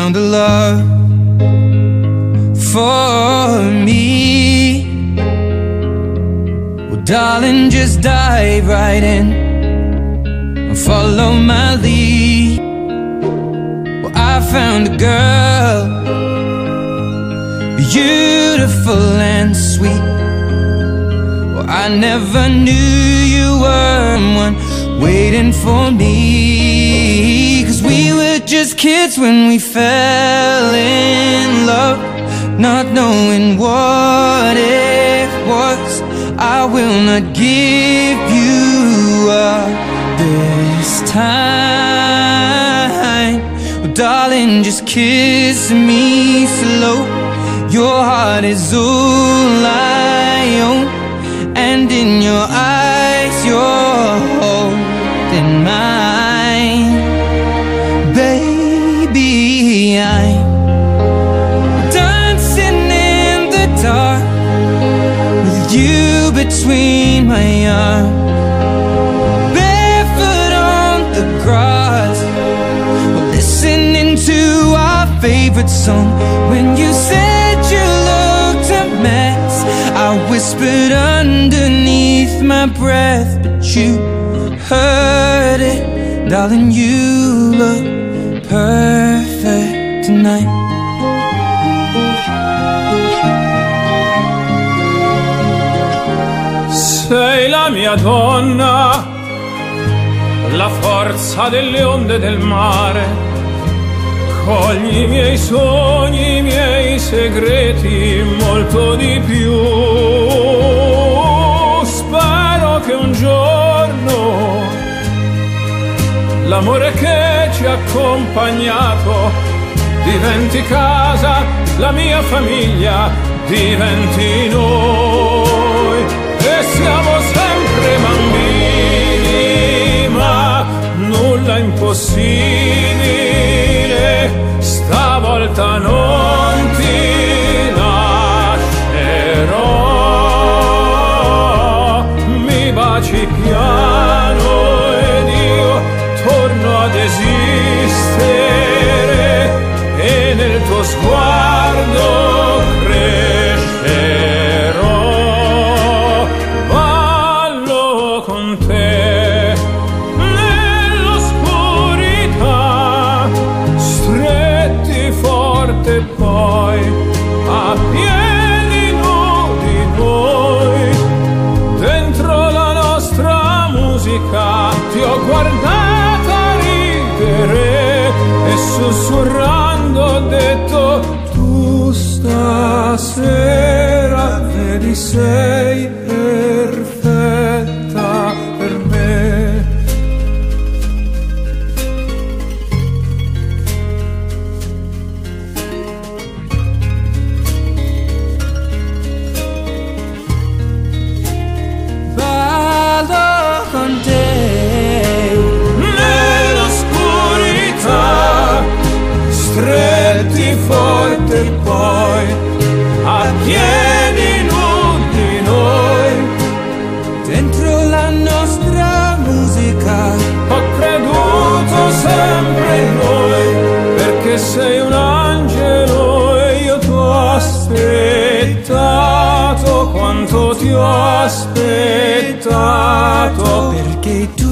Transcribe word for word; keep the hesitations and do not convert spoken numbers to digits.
found a love for me. Well, darling, just dive right in and follow my lead. Well, I found a girl, beautiful and sweet. Well, I never knew you were one waiting for me. 'Cause we were just kids when we fell in love, not knowing what it was. I will not give you up this time. Oh, darling, just kiss me slow. Your heart is all I own, and in your eyes you're holding mine. Baby, I'm dancing in the dark with you between my arms, barefoot on the grass, listening to our favorite song. When you said you looked a mess, I whispered underneath my breath, but you heard it. Darling, you look perfect tonight. Sei la mia donna, la forza delle onde del mare. Cogli i miei sogni, i miei segreti, molto di più. Spero che un giorno l'amore che ci ha accompagnato diventi casa, la mia famiglia diventi noi. E siamo sempre bambini, ma nulla impossibile. Stavolta non ti lascerò. Mi baci piano ed io torno ad esistere, e nel tuo sguardo crescerò. Ballo con te nell'oscurità, stretti forte poi a piedi nudi noi. Dentro la nostra musica ti ho guardata ridere e sussurrando ho detto: tu stasera vedi sei perfetta per me. Ballo con te Nell'oscurità, stretti forte poi a piedi nudi noi. dentro la nostra musica. Ho creduto sempre in noi, perché sei un angelo e io ti ho aspettato quanto ti ho aspettato. Perché tu